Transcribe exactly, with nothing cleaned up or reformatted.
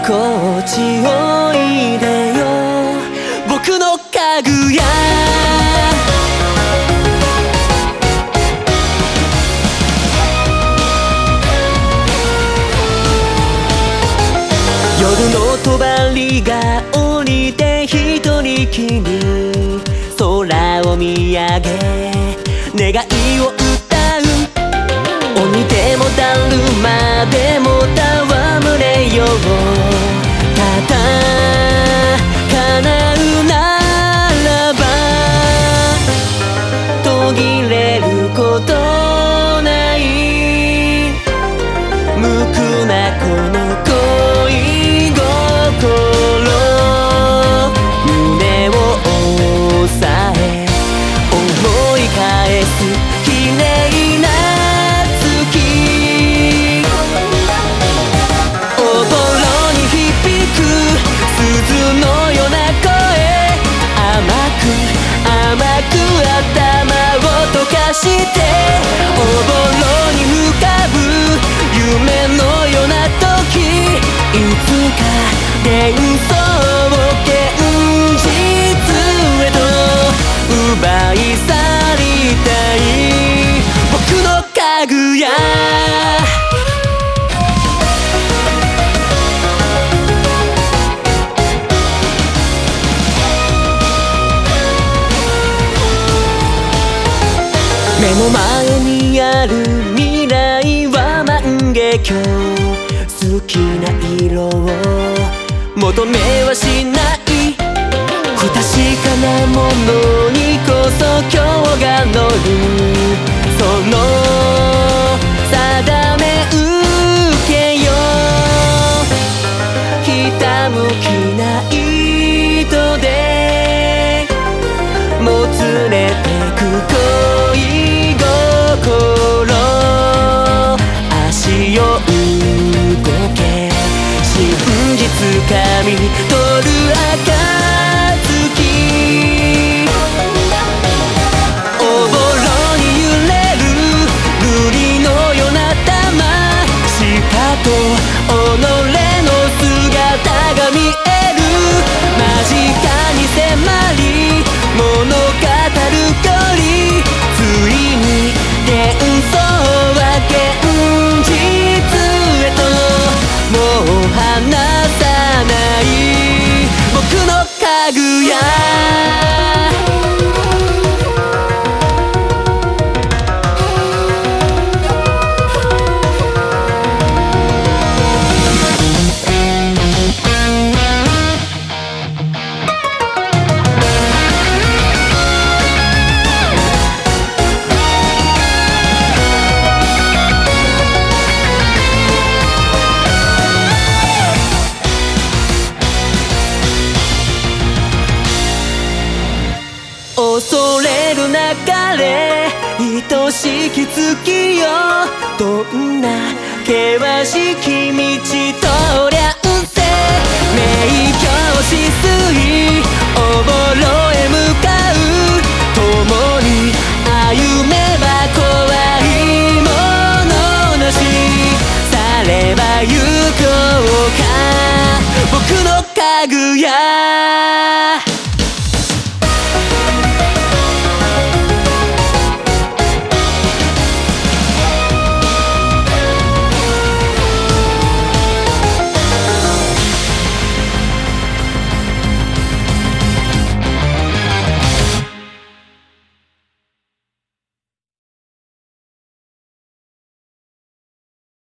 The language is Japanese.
こっちおいでよ僕の家具屋。夜の帳が降りて一人きり空を見上げ願いを歌う。鬼でもだるまでも戯れよう。ただ叶うならば途切れることない無垢なこの恋心。胸を押さえ思い返す綺麗な月。おぼろに響く鈴のような声。甘く甘く頭を溶かしておぼろに浮かぶ夢のような時。いつか幻想を現実へと奪い去りたい僕の家具屋。目の前にある未来は万華鏡。好きな色を求めはしない。不確かなものにこそ今日が乗る。その定め受けよひたむきな糸でもつれてく恋心。足を動け真実掴み取る暁。おぼろに揺れる瑠璃のような玉。しかと己の姿が見える。間近に迫り物語る距離。ついに幻想は現実へともう離さない僕の家具屋。恐れる流れ愛しき月よ。どんな険しき道通りゃうせ。明鏡止水おぼろへ向かう。共に歩めば怖いものなし。されば行こうか僕の家具屋。